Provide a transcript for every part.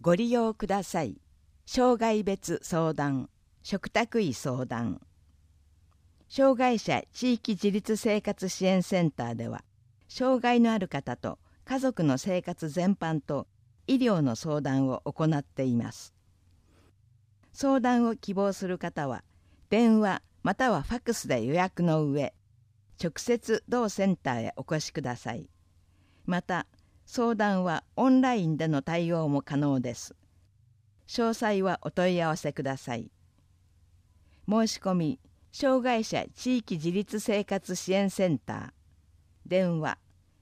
ご利用ください。障害別相談、嘱託医相談。障害者地域自立生活支援センターでは、障害のある方と家族の生活全般と医療の相談を行っています。相談を希望する方は、電話またはファックスで予約の上、直接同センターへお越しください。また、相談はオンラインでの対応も可能です。詳細はお問い合わせください。申し込み、障害者地域自立生活支援センター、電話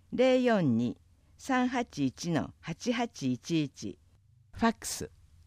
042-381-8811、ファックス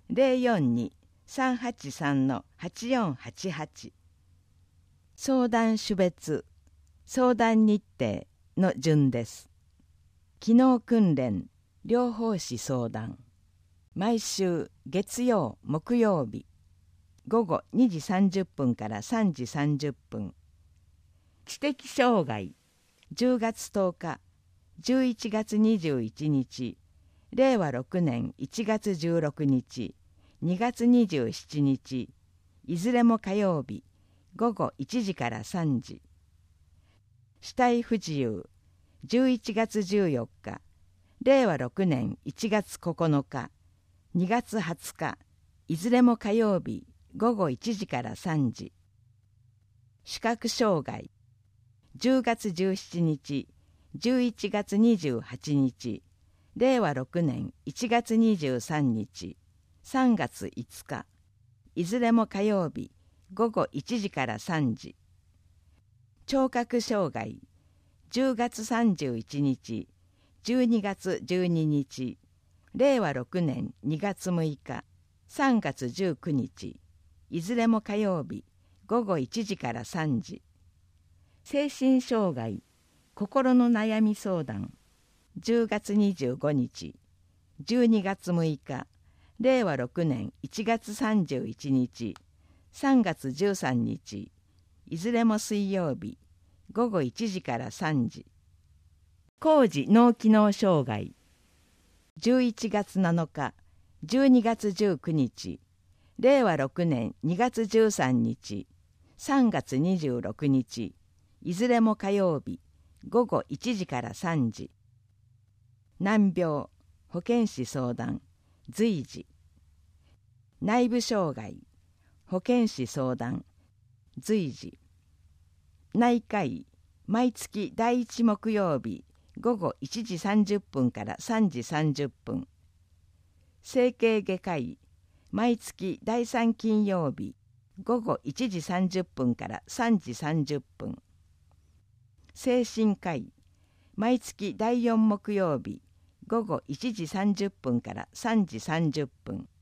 042-383-8488、相談種別、相談日程の順です。機能訓練、療法士相談。毎週月曜、木曜日、午後2時30分から3時30分。知的障害、10月10日、11月21日、令和6年1月16日、2月27日、いずれも火曜日、午後1時から3時。肢体不自由、11月14日、令和6年1月9日、2月20日、いずれも火曜日、午後1時から3時。視覚障害、10月17日、11月28日、令和6年1月23日、3月5日、いずれも火曜日、午後1時から3時。聴覚障害、10月31日、12月12日、令和6年2月6日、3月19日、いずれも火曜日、午後1時から3時。精神障害、心の悩み相談、10月25日、12月6日、令和6年1月31日、3月13日、いずれも水曜日、午後1時から3時。高次脳機能障害、11月7日、12月19日、令和6年2月13日、3月26日、いずれも火曜日、午後1時から3時。難病、保健師相談、随時。内部障害、保健師相談、随時。内科医、毎月第1木曜日、午後1時30分から3時30分。整形外科医、毎月第3金曜日、午後1時30分から3時30分。精神科医、毎月第4木曜日、午後1時30分から3時30分。